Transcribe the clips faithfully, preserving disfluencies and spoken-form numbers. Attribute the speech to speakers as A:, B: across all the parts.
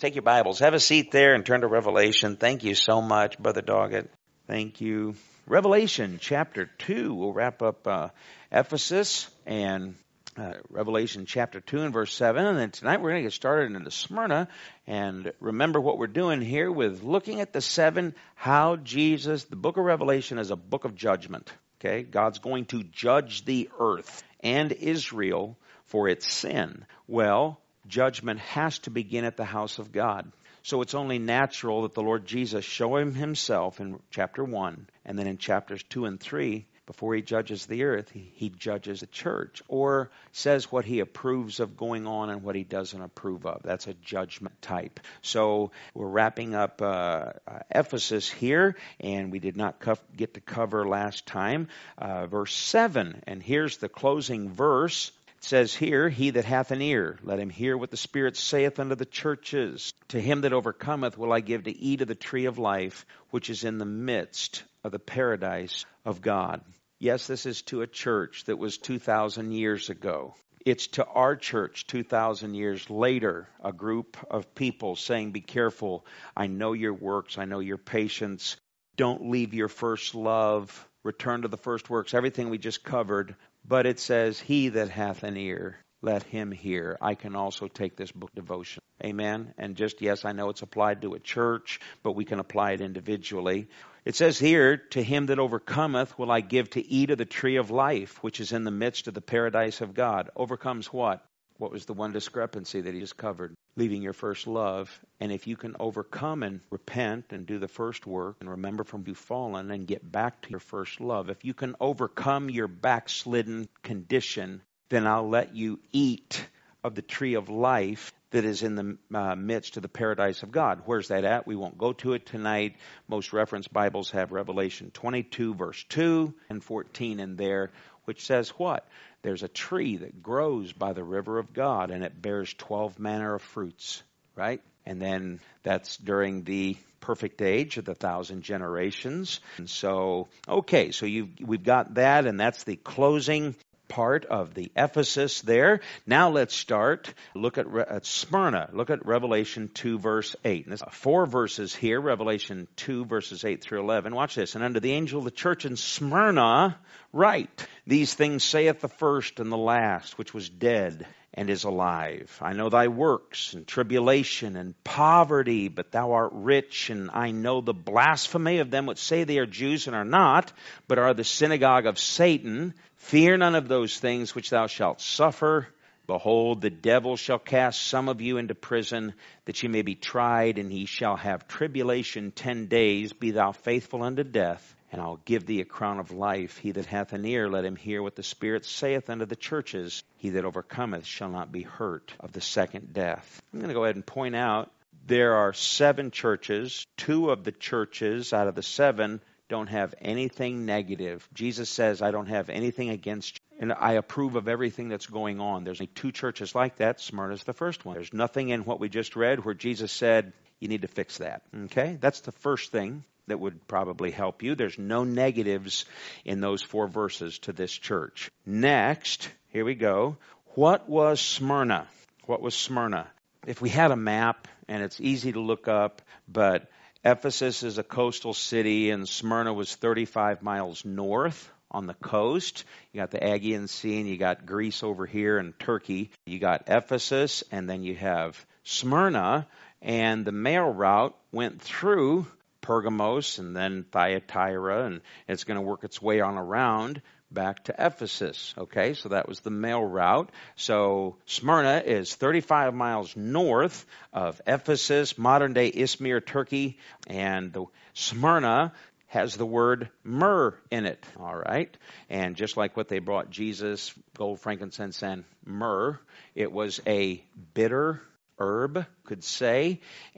A: Take your Bibles. Have a seat there and turn to Revelation. Thank you so much, Brother Doggett. Thank you. Revelation chapter two. We'll wrap up uh, Ephesus and uh, Revelation chapter two and verse seven. And then tonight we're going to get started into Smyrna. And remember what we're doing here with looking at the seven, how Jesus, the book of Revelation is a book of judgment. Okay, God's going to judge the earth and Israel for its sin. Well, judgment has to begin at the house of God. So it's only natural that the Lord Jesus show him himself in chapter one, and then in chapters two and three, before he judges the earth, he, he judges the church, or says what he approves of going on and what he doesn't approve of. That's a judgment type. So we're wrapping up uh, uh, Ephesus here, and we did not co- get to cover last time uh, verse seven. And here's the closing verse. It says here, he that hath an ear, let him hear what the Spirit saith unto the churches. To him that overcometh will I give to eat of the tree of life, which is in the midst of the paradise of God. Yes, this is to a church that was two thousand years ago. It's to our church two thousand years later, a group of people saying, be careful, I know your works, I know your patience, don't leave your first love, return to the first works, everything we just covered. But it says, he that hath an ear, let him hear. I can also take this book devotion. Amen. And just, yes, I know it's applied to a church, but we can apply it individually. It says here, to him that overcometh will I give to eat of the tree of life, which is in the midst of the paradise of God. Overcomes what? What was the one discrepancy that he just covered? Leaving your first love. And if you can overcome and repent and do the first work and remember from you've fallen and get back to your first love, if you can overcome your backslidden condition, then I'll let you eat of the tree of life that is in the uh, midst of the paradise of God. Where's that at? We won't go to it tonight. Most reference Bibles have Revelation twenty-two, verse two and fourteen in there, which says what? There's a tree that grows by the river of God, and it bears twelve manner of fruits, right? And then that's during the perfect age of the thousand generations. And so, okay, so you we've got that, and that's the closing part of the Ephesus there. Now let's start. Look at, at Smyrna. Look at Revelation two, verse eight. And there's four verses here, Revelation two, verses eight through eleven. Watch this. And unto the angel of the church in Smyrna write, these things saith the first and the last, which was dead and is alive. I know thy works and tribulation and poverty, but thou art rich, and I know the blasphemy of them which say they are Jews and are not, but are the synagogue of Satan. Fear none of those things which thou shalt suffer. Behold, the devil shall cast some of you into prison, that ye may be tried, and ye shall have tribulation ten days. Be thou faithful unto death, and I'll give thee a crown of life. He that hath an ear, let him hear what the Spirit saith unto the churches. He that overcometh shall not be hurt of the second death. I'm going to go ahead and point out there are seven churches. Two of the churches out of the seven don't have anything negative. Jesus says, I don't have anything against you, and I approve of everything that's going on. There's only two churches like that. Smyrna's the first one. There's nothing in what we just read where Jesus said, you need to fix that. Okay? That's the first thing that would probably help you. There's no negatives in those four verses to this church. Next, here we go. What was Smyrna? What was Smyrna? If we had a map, and it's easy to look up, but Ephesus is a coastal city, and Smyrna was thirty-five miles north on the coast. You got the Aegean Sea, and you got Greece over here, and Turkey. You got Ephesus, and then you have Smyrna, and the mail route went through Pergamos and then Thyatira, and it's going to work its way on around back to Ephesus. Okay, so that was the mail route. So Smyrna is thirty-five miles north of Ephesus, modern-day Izmir, Turkey, and the Smyrna has the word myrrh in it, all right? And just like what they brought Jesus, gold, frankincense, and myrrh, it was a bitter herb, could say,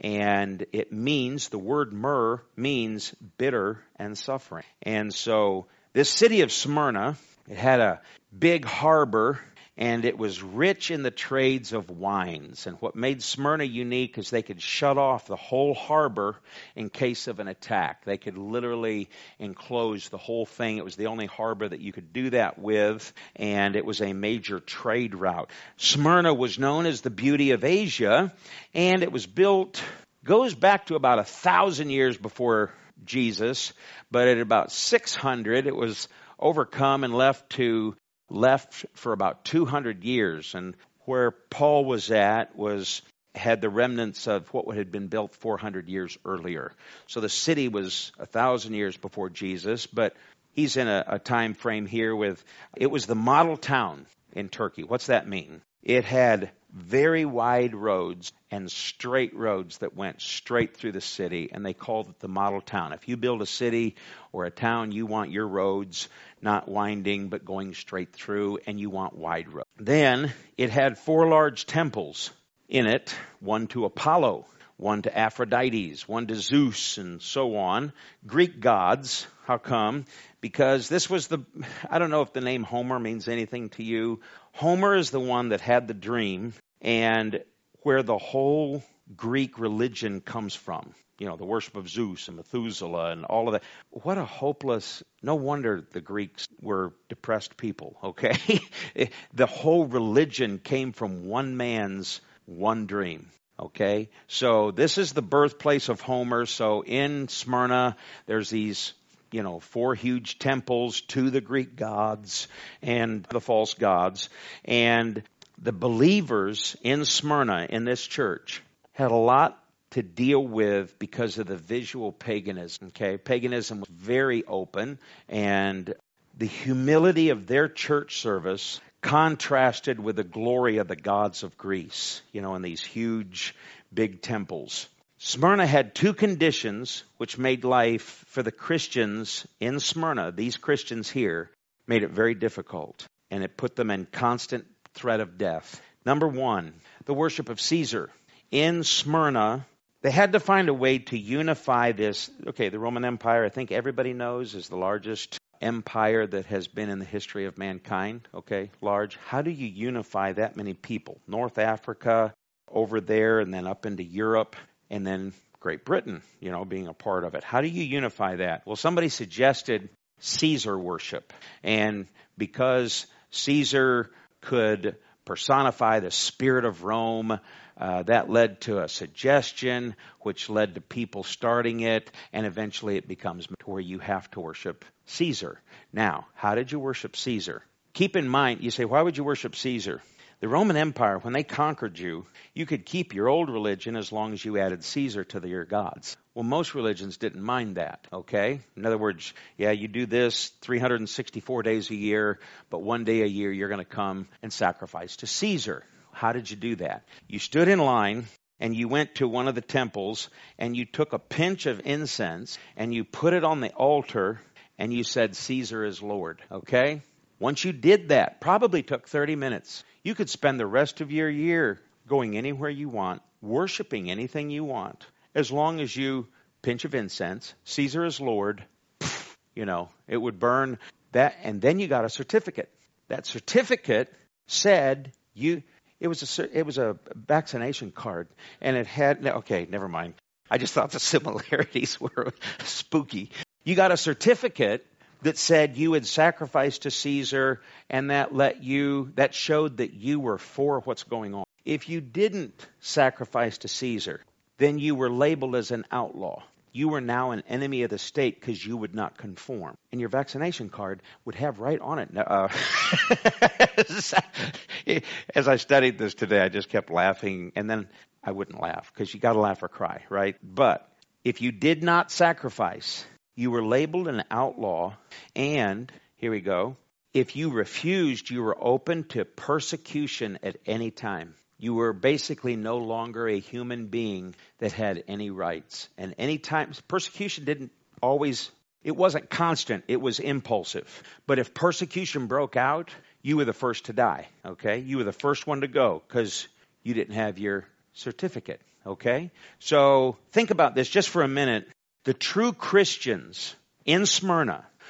A: and it means, the word myrrh means bitter and suffering. And so this city of Smyrna, it had a big harbor, and it was rich in the trades of wines. And what made Smyrna unique is they could shut off the whole harbor in case of an attack. They could literally enclose the whole thing. It was the only harbor that you could do that with, and it was a major trade route. Smyrna was known as the beauty of Asia, and it was built, goes back to about a thousand years before Jesus, but at about six hundred, it was overcome and left to left for about two hundred years. And where Paul was at was had the remnants of what had been built four hundred years earlier. So the city was a thousand years before Jesus, but he's in a, a time frame here with, it was the model town in Turkey. What's that mean? It had very wide roads and straight roads that went straight through the city, and they called it the model town. If you build a city or a town, you want your roads not winding but going straight through, and you want wide roads. Then it had four large temples in it, one to Apollo, one to Aphrodite, one to Zeus, and so on. Greek gods. How come? Because this was the, I don't know if the name Homer means anything to you. Homer is the one that had the dream, and where the whole Greek religion comes from. You know, the worship of Zeus and Methuselah and all of that. What a hopeless, no wonder the Greeks were depressed people, okay? The whole religion came from one man's one dream. Okay, so this is the birthplace of Homer. So in Smyrna, there's these, you know, four huge temples to the Greek gods and the false gods. And the believers in Smyrna, in this church, had a lot to deal with because of the visual paganism. Okay, paganism was very open, and the humility of their church service contrasted with the glory of the gods of Greece, you know, in these huge, big temples. Smyrna had two conditions which made life for the Christians in Smyrna, these Christians here, made it very difficult, and it put them in constant threat of death. Number one, the worship of Caesar. In Smyrna, they had to find a way to unify this. Okay, the Roman Empire, I think everybody knows, is the largest empire that has been in the history of mankind. Okay, large. How do you unify that many people? North Africa, over there, and then up into Europe, and then Great Britain, you know, being a part of it. How do you unify that? Well, somebody suggested Caesar worship. And because Caesar could personify the spirit of Rome, Uh, that led to a suggestion, which led to people starting it, and eventually it becomes where you have to worship Caesar. Now, how did you worship Caesar? Keep in mind, you say, why would you worship Caesar? The Roman Empire, when they conquered you, you could keep your old religion as long as you added Caesar to the, your gods. Well, most religions didn't mind that, okay? In other words, yeah, you do this three hundred sixty-four days a year, but one day a year you're going to come and sacrifice to Caesar. How did you do that? You stood in line and you went to one of the temples and you took a pinch of incense and you put it on the altar and you said, Caesar is Lord, okay? Once you did that, probably took thirty minutes. You could spend the rest of your year going anywhere you want, worshiping anything you want, as long as you pinch of incense, Caesar is Lord, you know, it would burn that, and then you got a certificate. That certificate said you... It was a it was a vaccination card, and it had, okay, never mind. I just thought the similarities were spooky. You got a certificate that said you had sacrificed to Caesar, and that let you, that showed that you were for what's going on. If you didn't sacrifice to Caesar, then you were labeled as an outlaw. You were now an enemy of the state because you would not conform. And your vaccination card would have right on it. Uh, as I studied this today, I just kept laughing. And then I wouldn't laugh because you got to laugh or cry, right? But if you did not sacrifice, you were labeled an outlaw. And here we go. If you refused, you were open to persecution at any time. You were basically no longer a human being that had any rights. And any time, persecution didn't always, it wasn't constant, it was impulsive. But if persecution broke out, you were the first to die, okay? You were the first one to go because you didn't have your certificate, okay? So think about this just for a minute. The true Christians in Smyrna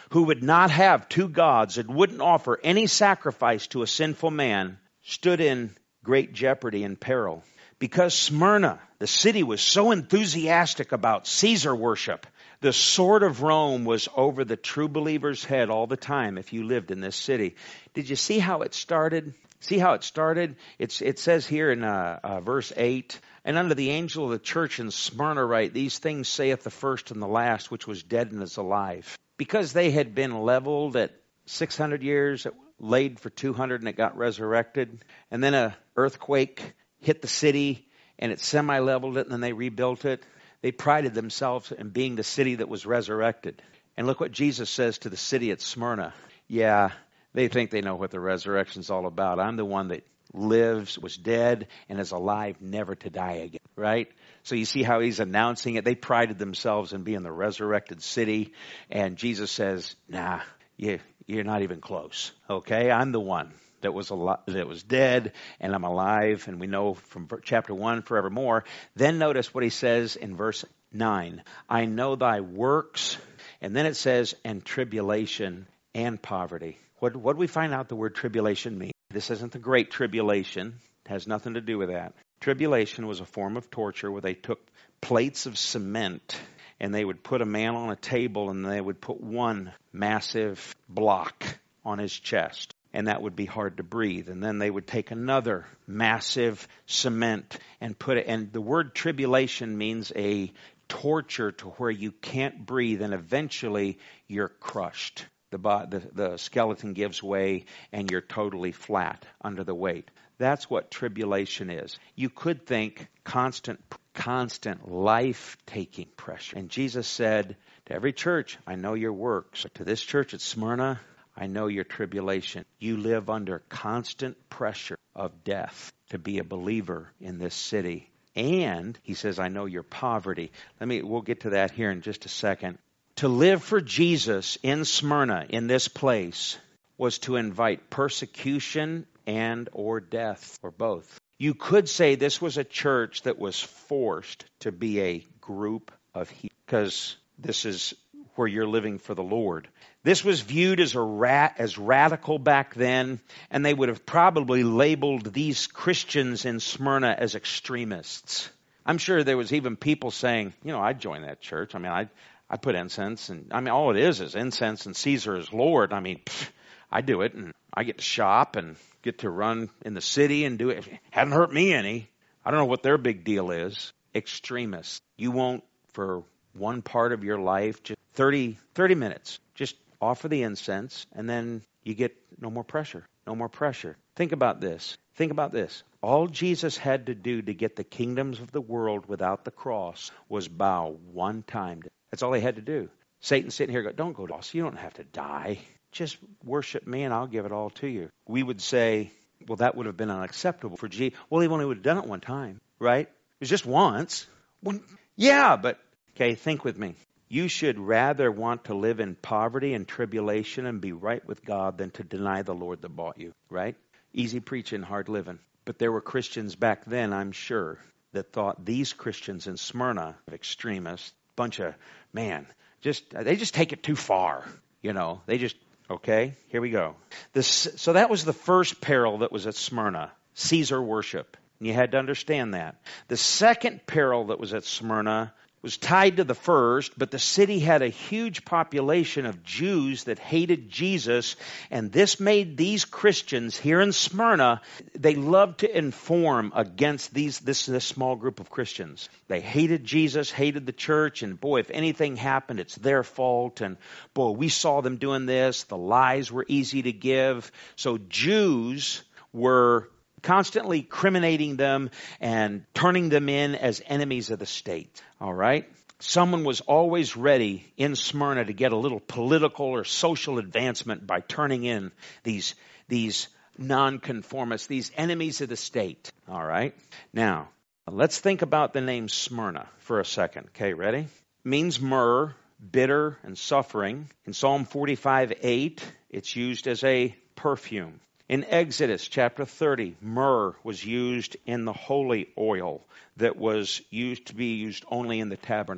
A: who would not have two gods and wouldn't offer any sacrifice to a sinful man, stood in great jeopardy and peril. Because Smyrna, the city, was so enthusiastic about Caesar worship, the sword of Rome was over the true believer's head all the time if you lived in this city. Did you see how it started? See how it started? It's, it says here in uh, uh, verse eight, and unto the angel of the church in Smyrna write, these things saith the first and the last, which was dead and is alive. Because they had been leveled at six hundred years, laid for two hundred, and it got resurrected. And then a earthquake hit the city, and it semi-leveled it, and then they rebuilt it. They prided themselves in being the city that was resurrected. And look what Jesus says to the city at Smyrna. Yeah, they think they know what the resurrection's all about. I'm the one that lives, was dead, and is alive, never to die again. Right? So you see how he's announcing it. They prided themselves in being the resurrected city. And Jesus says, nah, you, you're not even close. Okay? I'm the one that was alive, that was dead, and I'm alive, and we know from chapter one forevermore. Then notice what he says in verse nine. I know thy works, and then it says, and tribulation and poverty. What, what do we find out the word tribulation means? This isn't the great tribulation. It has nothing to do with that. Tribulation was a form of torture where they took plates of cement, and they would put a man on a table, and they would put one massive block on his chest. And that would be hard to breathe. And then they would take another massive cement and put it. And the word tribulation means a torture to where you can't breathe, and eventually you're crushed. The, the, the skeleton gives way, and you're totally flat under the weight. That's what tribulation is. You could think constant, constant life-taking pressure. And Jesus said to every church, I know your works. But to this church at Smyrna, I know your tribulation. You live under constant pressure of death to be a believer in this city. And he says, I know your poverty. Let me, we'll get to that here in just a second. To live for Jesus in Smyrna, in this place, was to invite persecution and or death, or both. You could say this was a church that was forced to be a group of heathens, because this is where you're living for the Lord. This was viewed as a rat, as radical back then, and they would have probably labeled these Christians in Smyrna as extremists. I'm sure there was even people saying, you know, I'd join that church. I mean, I'd, I'd put incense, and I mean, all it is is incense and Caesar is Lord. I mean, pff, I do it, and I get to shop and get to run in the city and do it. Hadn't hurt me any. I don't know what their big deal is. Extremists. You won't, for one part of your life, just thirty, thirty minutes, just offer the incense, and then you get no more pressure. No more pressure. Think about this. Think about this. All Jesus had to do to get the kingdoms of the world without the cross was bow one time. That's all he had to do. Satan's sitting here going, don't go to us. You don't have to die. Just worship me and I'll give it all to you. We would say, well, that would have been unacceptable for Jesus. Well, he only would have done it one time, right? It was just once. One, yeah, but, okay, think with me. You should rather want to live in poverty and tribulation and be right with God than to deny the Lord that bought you, right? Easy preaching, hard living. But there were Christians back then, I'm sure, that thought these Christians in Smyrna, extremists, bunch of, man, just they just take it too far, you know. They just, okay, here we go. This, so that was the first peril that was at Smyrna, Caesar worship. And you had to understand that. The second peril that was at Smyrna was tied to the first, but the city had a huge population of Jews that hated Jesus, and this made these Christians here in Smyrna, they loved to inform against these this, this small group of Christians. They hated Jesus, hated the church, and boy, if anything happened, it's their fault, and boy, we saw them doing this. The lies were easy to give. So Jews were constantly criminating them and turning them in as enemies of the state. All right? Someone was always ready in Smyrna to get a little political or social advancement by turning in these, these nonconformists, these enemies of the state. All right? Now, let's think about the name Smyrna for a second. Okay, ready? It means myrrh, bitter, and suffering. In Psalm forty-five eight, it's used as a perfume. In Exodus chapter thirty, myrrh was used in the holy oil that was used to be used only in the tabernacle.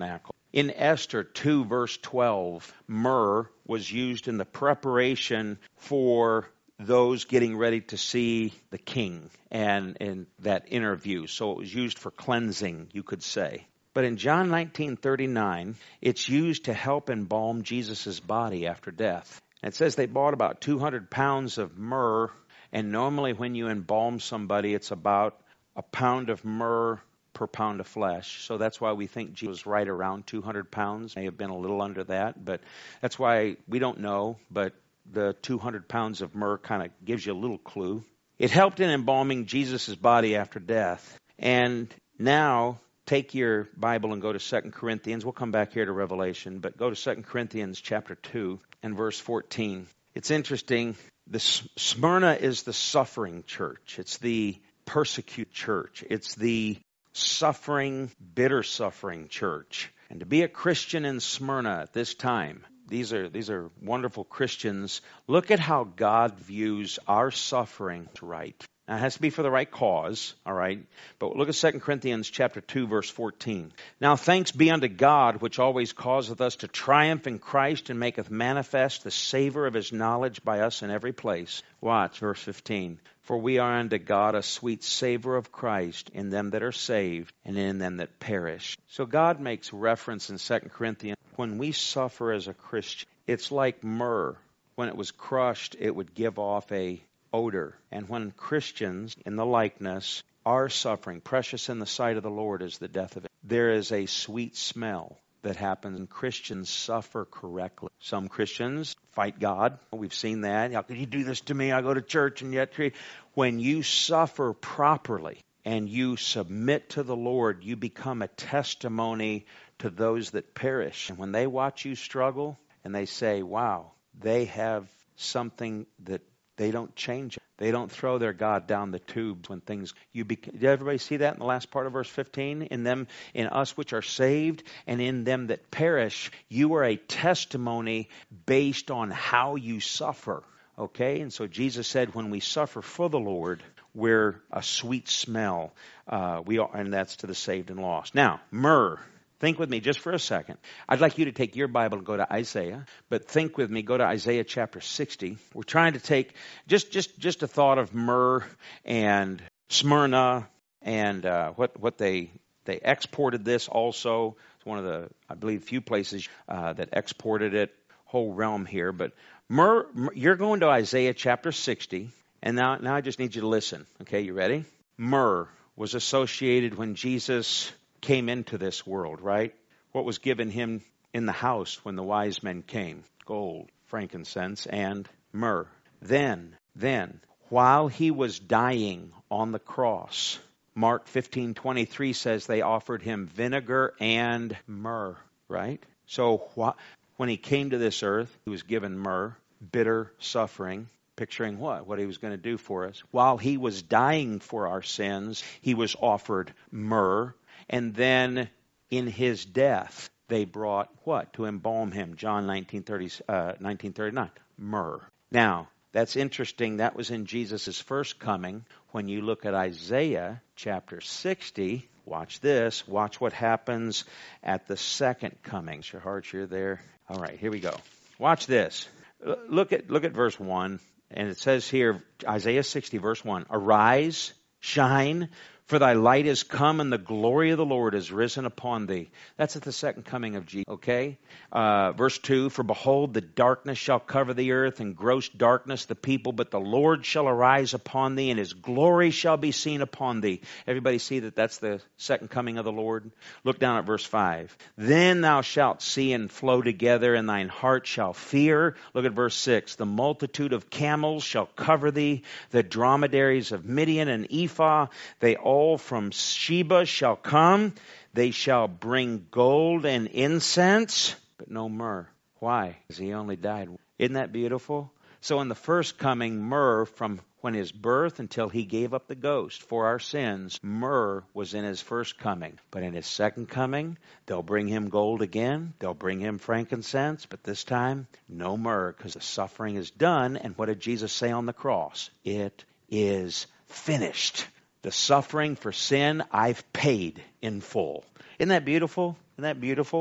A: In Esther two, verse twelve, myrrh was used in the preparation for those getting ready to see the king and in that interview. So it was used for cleansing, you could say. But in John nineteen thirty-nine, it's used to help embalm Jesus' body after death. It says they bought about two hundred pounds of myrrh, and normally when you embalm somebody, it's about a pound of myrrh per pound of flesh. So that's why we think Jesus was right around two hundred pounds. May have been a little under that, but that's why we don't know, but the two hundred pounds of myrrh kind of gives you a little clue. It helped in embalming Jesus' body after death. And now, take your Bible and go to Second Corinthians. We'll come back here to Revelation, but go to Second Corinthians chapter two and verse fourteen. It's interesting. The Smyrna is the suffering church. It's the persecuted church. It's the suffering, bitter suffering church. And to be a Christian in Smyrna at this time, These are these are wonderful Christians. Look at how God views our suffering right. Now, it has to be for the right cause, all right? But look at Second Corinthians chapter two, verse fourteen. Now thanks be unto God, which always causeth us to triumph in Christ, and maketh manifest the savor of his knowledge by us in every place. Watch, verse fifteen. For we are unto God a sweet savor of Christ in them that are saved and in them that perish. So God makes reference in Second Corinthians. When we suffer as a Christian, it's like myrrh. When it was crushed, it would give off a odor. And when Christians, in the likeness, are suffering, precious in the sight of the Lord is the death of it. There is a sweet smell that happens when Christians suffer correctly. Some Christians fight God. We've seen that. How could you do this to me? I go to church and yet... When you suffer properly and you submit to the Lord, you become a testimony to those that perish. And when they watch you struggle and they say, wow, they have something that they don't change. They don't throw their God down the tubes when things... You be, did everybody see that in the last part of verse fifteen? In them, in us which are saved, and in them that perish, you are a testimony based on how you suffer. Okay? And so Jesus said when we suffer for the Lord, we're a sweet smell. Uh, we are, and that's to the saved and lost. Now, myrrh. Think with me just for a second. I'd like you to take your Bible and go to Isaiah, but think with me, go to Isaiah chapter sixty. We're trying to take just just, just a thought of myrrh and Smyrna and uh, what what they they exported this also. It's one of the, I believe, few places uh, that exported it, whole realm here. But myrrh, you're going to Isaiah chapter sixty, and now, now I just need you to listen. Okay, you ready? Myrrh was associated when Jesus came into this world, right? What was given him in the house when the wise men came? Gold, frankincense, and myrrh. Then, then, while he was dying on the cross, Mark fifteen twenty-three says they offered him vinegar and myrrh, right? So wh- when he came to this earth, he was given myrrh, bitter suffering, picturing what? What he was going to do for us. While he was dying for our sins, he was offered myrrh. And then in his death, they brought what? To embalm him. John nineteen thirty, uh, nineteen thirty-nine. Myrrh. Now, that's interesting. That was in Jesus' first coming. When you look at Isaiah chapter sixty, watch this. Watch what happens at the second coming. Your hearts, you're there. All right, here we go. Watch this. Look at, look at verse one. And it says here, Isaiah sixty, verse one. Arise, shine, for thy light is come, and the glory of the Lord is risen upon thee. That's at the second coming of Jesus, okay? Uh, verse two, for behold, the darkness shall cover the earth, and gross darkness the people, but the Lord shall arise upon thee, and his glory shall be seen upon thee. Everybody see that that's the second coming of the Lord? Look down at verse five. Then thou shalt see and flow together, and thine heart shall fear. Look at verse six. The multitude of camels shall cover thee, the dromedaries of Midian and Ephah, they all All from Sheba shall come. They shall bring gold and incense, but no myrrh. Why? Because he only died. Isn't that beautiful? So in the first coming, myrrh, from when his birth until he gave up the ghost for our sins, myrrh was in his first coming. But in his second coming, they'll bring him gold again. They'll bring him frankincense. But this time, no myrrh, because the suffering is done. And what did Jesus say on the cross? It is finished. The suffering for sin, I've paid in full. Isn't that beautiful? Isn't that beautiful?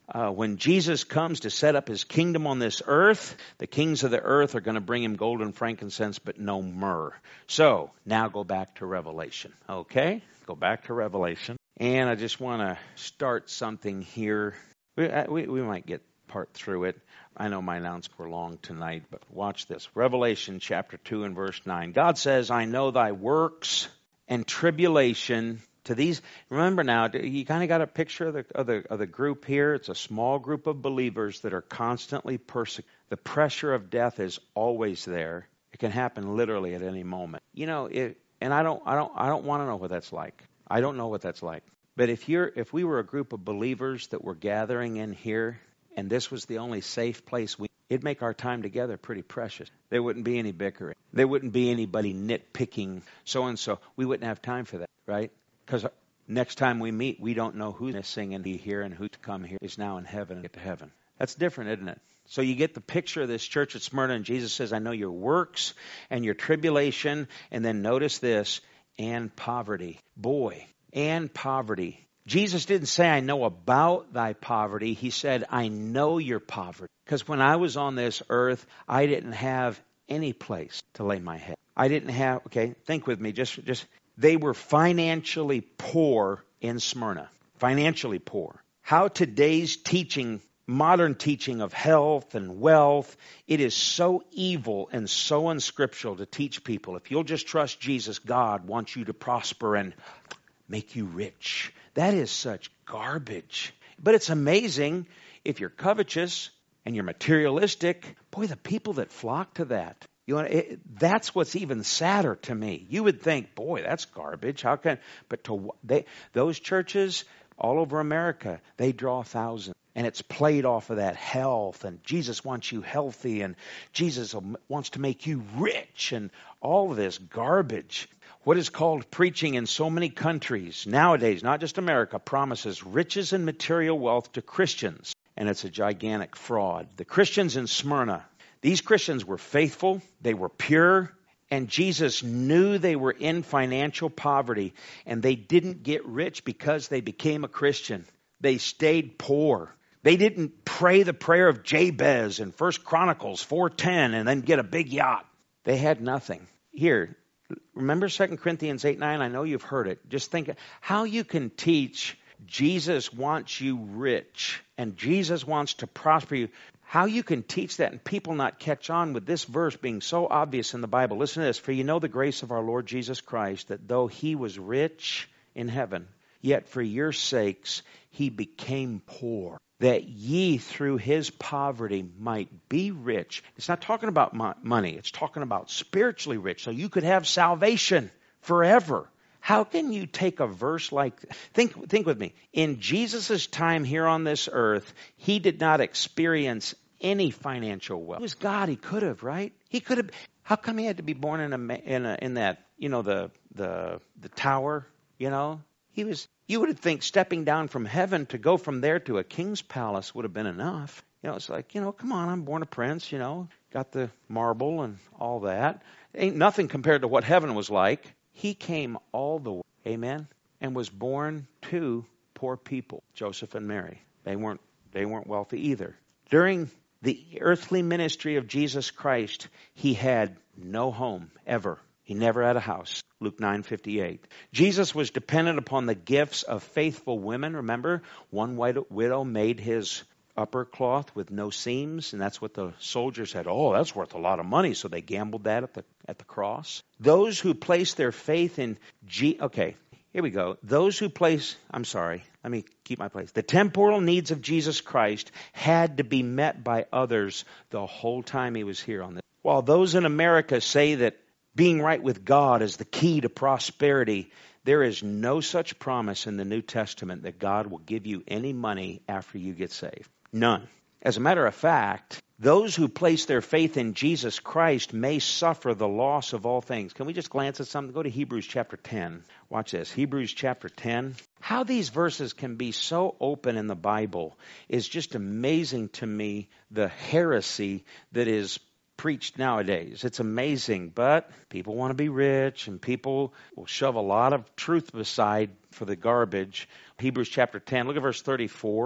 A: Uh, when Jesus comes to set up his kingdom on this earth, the kings of the earth are going to bring him gold and frankincense, but no myrrh. So now go back to Revelation. Okay? Go back to Revelation. And I just want to start something here. We, we, we might get part through it. I know my announcements were long tonight, but watch this. Revelation chapter two and verse nine. God says, I know thy works and tribulation. To these, remember now, you kind of got a picture of the, of the of the group here. It's a small group of believers that are constantly persecuted. The pressure of death is always there. It can happen literally at any moment. You know, it, and I don't, I don't, I don't want to know what that's like. I don't know what that's like. But if you're, if we were a group of believers that were gathering in here, and this was the only safe place we, it'd make our time together pretty precious. There wouldn't be any bickering. There wouldn't be anybody nitpicking so and so. We wouldn't have time for that, right? Because next time we meet, we don't know who's missing and be here and who to come here is now in heaven and get to heaven. That's different, isn't it? So you get the picture of this church at Smyrna, and Jesus says, I know your works and your tribulation. And then notice this, and poverty. Boy, and poverty. Jesus didn't say, I know about thy poverty. He said, I know your poverty. Because when I was on this earth, I didn't have any place to lay my head. I didn't have, okay, think with me, just just. They were financially poor in Smyrna. Financially poor. How today's teaching, modern teaching of health and wealth, it is so evil and so unscriptural to teach people. If you'll just trust Jesus, God wants you to prosper and make you rich. That is such garbage. But it's amazing if you're covetous and you're materialistic. Boy, the people that flock to that. You want it, that's what's even sadder to me. You would think, boy, that's garbage. How can? But to they those churches all over America, they draw thousands, and it's played off of that health. And Jesus wants you healthy, and Jesus wants to make you rich, and all of this garbage. What is called preaching in so many countries nowadays, not just America, promises riches and material wealth to Christians, and it's a gigantic fraud. The Christians in Smyrna. These Christians were faithful, they were pure, and Jesus knew they were in financial poverty, and they didn't get rich because they became a Christian. They stayed poor. They didn't pray the prayer of Jabez in First Chronicles four ten and then get a big yacht. They had nothing. Here, remember Second Corinthians eight nine? I know you've heard it. Just think how you can teach Jesus wants you rich and Jesus wants to prosper you. How you can teach that and people not catch on with this verse being so obvious in the Bible. Listen to this. For you know the grace of our Lord Jesus Christ, that though he was rich in heaven, yet for your sakes he became poor, that ye through his poverty might be rich. It's not talking about money. It's talking about spiritually rich. So you could have salvation forever. How can you take a verse like, think think with me. In Jesus' time here on this earth, he did not experience any financial wealth. He was God. He could have, right? He could have. How come he had to be born in a in a, in that, you know, the the the tower, you know? He was, you would think stepping down from heaven to go from there to a king's palace would have been enough. You know, it's like, you know, come on, I'm born a prince, you know, got the marble and all that. Ain't nothing compared to what heaven was like. He came all the way, amen, and was born to poor people, Joseph and Mary. They weren't they weren't wealthy either. During the earthly ministry of Jesus Christ, he had no home ever. He never had a house. Luke nine fifty-eight. Jesus was dependent upon the gifts of faithful women. Remember, one widow made his upper cloth with no seams, and that's what the soldiers said. Oh, that's worth a lot of money, so they gambled that at the at the cross. Those who place their faith in G. Okay, here we go. Those who place. I'm sorry. Let me keep my place. The temporal needs of Jesus Christ had to be met by others the whole time he was here on this. While those in America say that being right with God is the key to prosperity, there is no such promise in the New Testament that God will give you any money after you get saved. None. As a matter of fact, those who place their faith in Jesus Christ may suffer the loss of all things. Can we just glance at something? Go to Hebrews chapter ten. Watch this. Hebrews chapter ten. How these verses can be so open in the Bible is just amazing to me, the heresy that is preached nowadays. It's amazing, but people want to be rich and people will shove a lot of truth aside for the garbage. Hebrews chapter ten, look at verse thirty-four.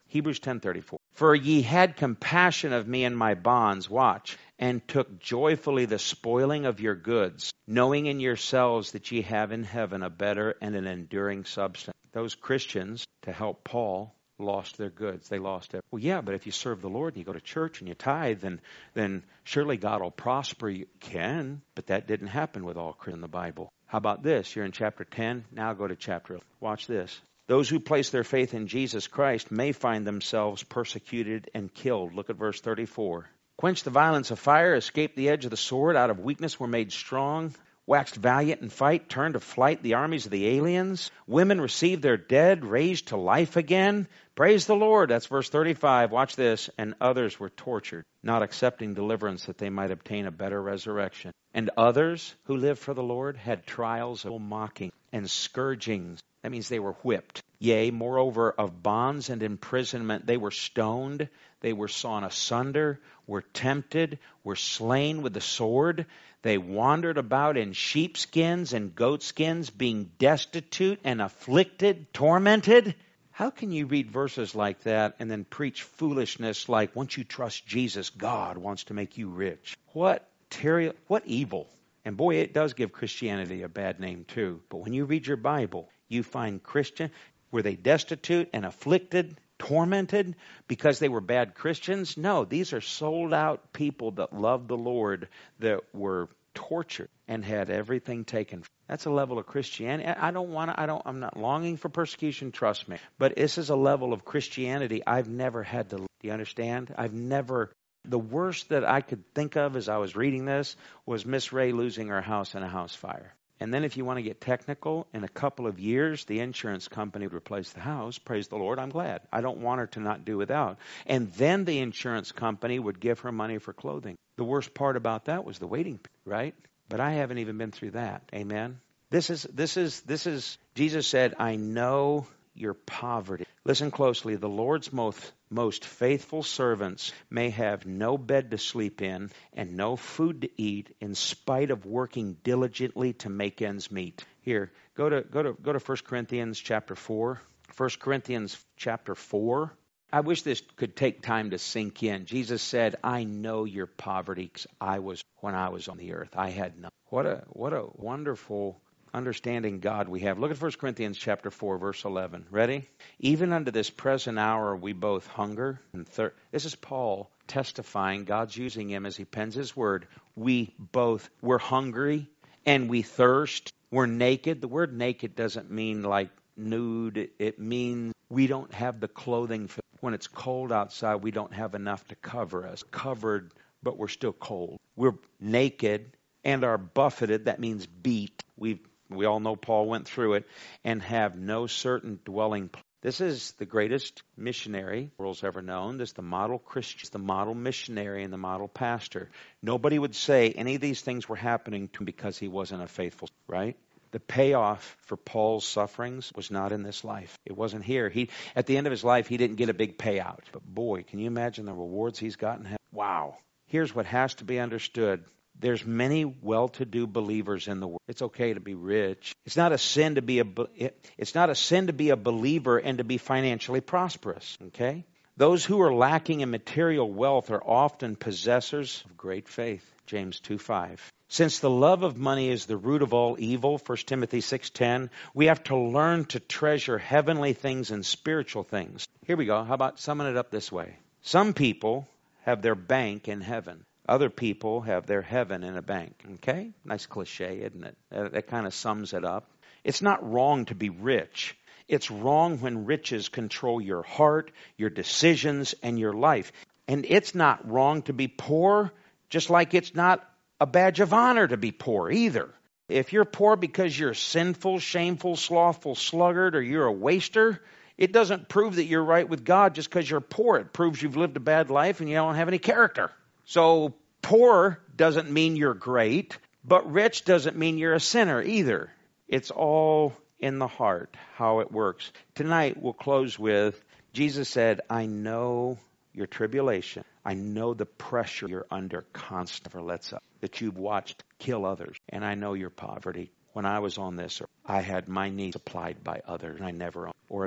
A: Hebrews ten thirty-four. For ye had compassion of me and my bonds, watch, and took joyfully the spoiling of your goods, knowing in yourselves that ye have in heaven a better and an enduring substance. Those Christians, to help Paul, lost their goods. They lost it. Well, yeah, but if you serve the Lord and you go to church and you tithe, then, then surely God will prosper you. Can, but that didn't happen with all Christians in the Bible. How about this? You're in chapter ten. Now go to chapter eleven. Watch this. Those who place their faith in Jesus Christ may find themselves persecuted and killed. Look at verse thirty-four. Quench the violence of fire, escape the edge of the sword, out of weakness were made strong, waxed valiant in fight, turned to flight the armies of the aliens. Women received their dead, raised to life again. Praise the Lord. That's verse thirty-five. Watch this. And others were tortured, not accepting deliverance that they might obtain a better resurrection. And others who lived for the Lord had trials of mocking and scourgings. That means they were whipped. Yea, moreover, of bonds and imprisonment, they were stoned, they were sawn asunder, were tempted, were slain with the sword. They wandered about in sheepskins and goatskins, being destitute and afflicted, tormented. How can you read verses like that and then preach foolishness like, once you trust Jesus, God wants to make you rich? What terrible, what evil. And boy, it does give Christianity a bad name too. But when you read your Bible, you find Christian, were they destitute and afflicted, tormented because they were bad Christians? No, these are sold out people that loved the Lord that were tortured and had everything taken. That's a level of Christianity. I don't want to, I don't, I'm not longing for persecution, trust me. But this is a level of Christianity I've never had to, do you understand? I've never, the worst that I could think of as I was reading this was Miss Ray losing her house in a house fire. And then if you want to get technical, in a couple of years, the insurance company would replace the house. Praise the Lord, I'm glad. I don't want her to not do without. And then the insurance company would give her money for clothing. The worst part about that was the waiting, right? But I haven't even been through that. Amen? This is, this is, this is, Jesus said, I know your poverty. Listen closely. The Lord's most, most faithful servants may have no bed to sleep in and no food to eat in spite of working diligently to make ends meet. Here, go to go to go to First Corinthians chapter four. First Corinthians chapter four. I wish this could take time to sink in. Jesus said, I know your poverty because I was when I was on the earth. I had none. What a what a wonderful understanding God we have. Look at First Corinthians chapter four, verse eleven. Ready? Even unto this present hour we both hunger and thirst. This is Paul testifying. God's using him as he pens his word. We both, we're hungry and we thirst. We're naked. The word naked doesn't mean like nude. It means we don't have the clothing. For, when it's cold outside, we don't have enough to cover us. Covered, but we're still cold. We're naked and are buffeted. That means beat. We've We all know Paul went through it, and have no certain dwelling place. This is the greatest missionary the world's ever known. This is the model Christian, the model missionary, and the model pastor. Nobody would say any of these things were happening to him because he wasn't a faithful, right? The payoff for Paul's sufferings was not in this life. It wasn't here. He, at the end of his life, he didn't get a big payout. But boy, can you imagine the rewards he's gotten? Wow. Here's what has to be understood. There's many well-to-do believers in the world. It's okay to be rich. It's not a sin to be a it's not a sin to be a believer and to be financially prosperous, okay? Those who are lacking in material wealth are often possessors of great faith. James two five. Since the love of money is the root of all evil, First Timothy six ten, we have to learn to treasure heavenly things and spiritual things. Here we go. How about summing it up this way? Some people have their bank in heaven. Other people have their heaven in a bank. Okay? Nice cliche, isn't it? That, that kind of sums it up. It's not wrong to be rich. It's wrong when riches control your heart, your decisions, and your life. And it's not wrong to be poor, just like it's not a badge of honor to be poor either. If you're poor because you're sinful, shameful, slothful, sluggard, or you're a waster, it doesn't prove that you're right with God just because you're poor. It proves you've lived a bad life and you don't have any character. So poor doesn't mean you're great, but rich doesn't mean you're a sinner either. It's all in the heart, how it works. Tonight we'll close with, Jesus said, I know your tribulation. I know the pressure you're under constantly, never lets up, that you've watched kill others. And I know your poverty. When I was on this, I had my needs supplied by others, and I never owned. Or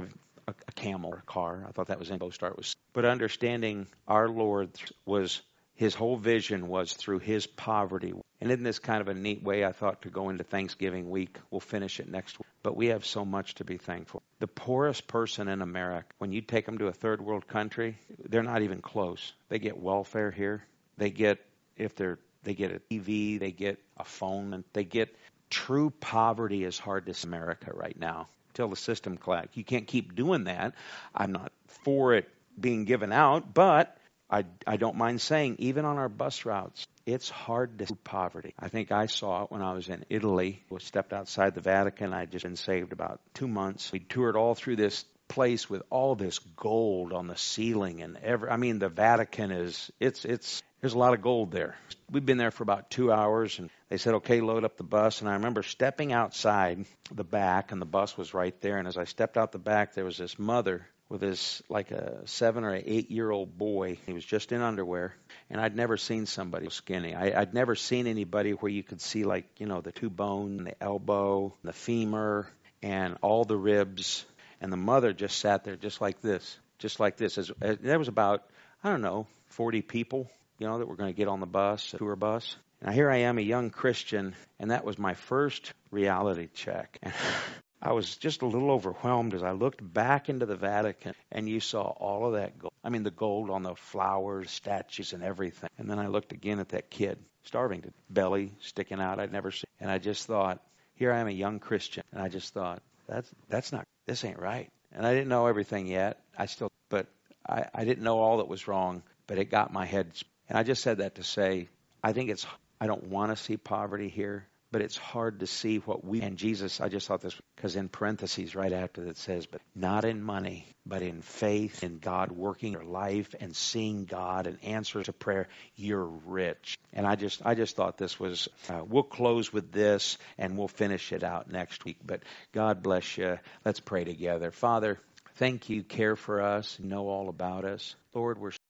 A: a, a camel or a car. I thought that was in start was, but understanding our Lord was his whole vision was through his poverty. And isn't this kind of a neat way, I thought, to go into Thanksgiving week? We'll finish it next week. But we have so much to be thankful. The poorest person in America, when you take them to a third world country, they're not even close. They get welfare here. They get, if they're, they get a T V, they get a phone, and they get true poverty is hard to see in America right now. Till the system collapses. You can't keep doing that. I'm not for it being given out, but I, I don't mind saying, even on our bus routes, it's hard to see poverty. I think I saw it when I was in Italy. I stepped outside the Vatican. I'd just been saved about two months. We toured all through this place with all this gold on the ceiling and every. I mean, the Vatican is it's it's. There's a lot of gold there. We've been there for about two hours, and they said, "Okay, load up the bus." And I remember stepping outside the back, and the bus was right there. And as I stepped out the back, there was this mother with this like a seven or eight year old boy. He was just in underwear, and I'd never seen somebody skinny. I, I'd never seen anybody where you could see, like, you know, the two bone, the elbow, the femur, and all the ribs. And the mother just sat there just like this, just like this. As, as, there was about, I don't know, forty people, you know, that were going to get on the bus, a tour bus. Now here I am, a young Christian, and that was my first reality check. And I was just a little overwhelmed as I looked back into the Vatican, and you saw all of that gold. I mean, the gold on the flowers, statues, and everything. And then I looked again at that kid, starving to belly sticking out. I'd never seen. And I just thought, here I am, a young Christian, and I just thought, that's that's not, this ain't right. And I didn't know everything yet. I still, but I, I didn't know all that was wrong. But it got my head. And I just said that to say, I think it's. I don't want to see poverty here. But it's hard to see what we, and Jesus, I just thought this, because in parentheses right after that says, but not in money, but in faith, in God working your life and seeing God and answers to prayer, you're rich. And I just, I just thought this was, uh, we'll close with this and we'll finish it out next week. But God bless you. Let's pray together. Father, thank you, care for us, know all about us. Lord, we're